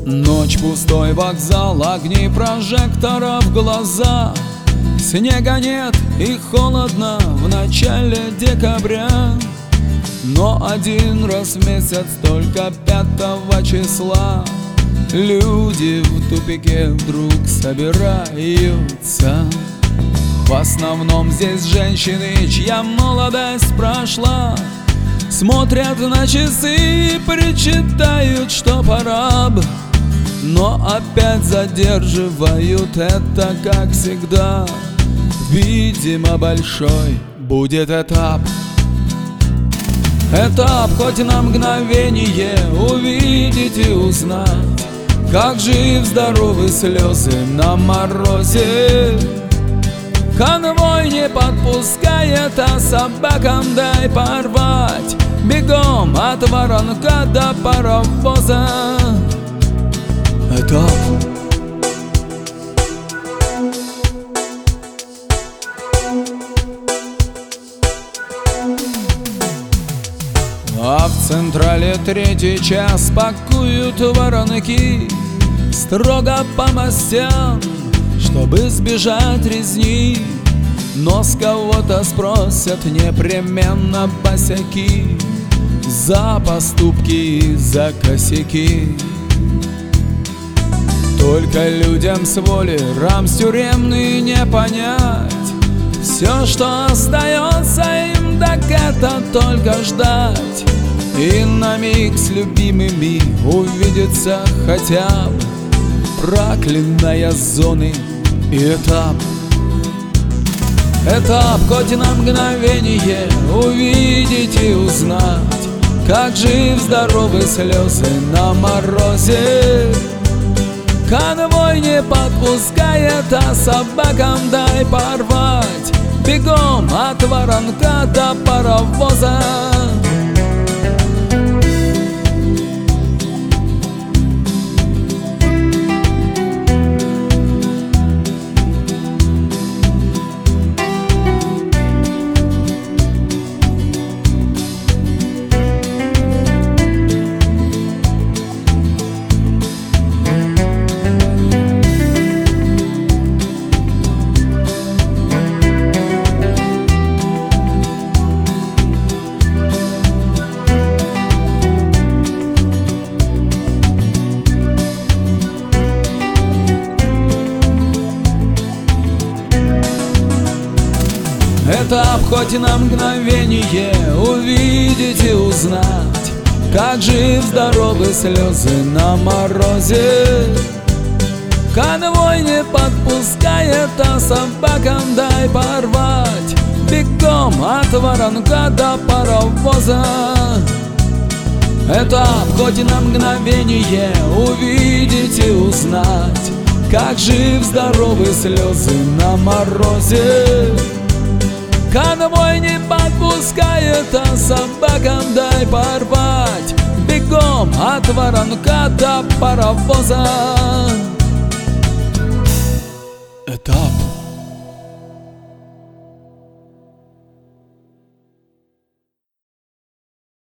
Ночь, пустой вокзал, огни прожекторов в глаза. Снега нет и холодно в начале декабря. Но один раз в месяц, только 5 числа, люди в тупике вдруг собираются. В основном здесь женщины, чья молодость прошла, смотрят на часы и причитают, что пора б, но опять задерживают это, как всегда. Видимо, большой будет этап. Этап хоть на мгновение увидеть и узнать, как жив-здоровы слезы на морозе. Конвой не подпускает, а собакам дай порвать. Бегом от воронка до паровоза. Этап. А в централе 3-й час пакуют воронки строго по мастям, чтобы сбежать резни. Но с кого-то спросят непременно босяки за поступки и за косяки. Только людям с воли рамс тюремный не понять. Все, что остается им, так это только ждать и на миг с любимыми увидеться хотя бы. Проклятая зоны и этап. Этап хоть на мгновение увидеть и узнать, как жив-здоровы слезы на морозе. Конвой не подпускает, а собакам дай порвать. Бегом от воронка до паровоза. Этап хоть на мгновение увидеть и узнать, как жив-здоровы слезы на морозе. Конвой не подпускает, а собакам дай порвать. Бегом от воронка до паровоза. Этап хоть на мгновение увидеть и узнать, как жив-здоровы слезы на морозе. Конвой не подпускает, а собакам дай порвать. Бегом от воронка до паровоза. Этап.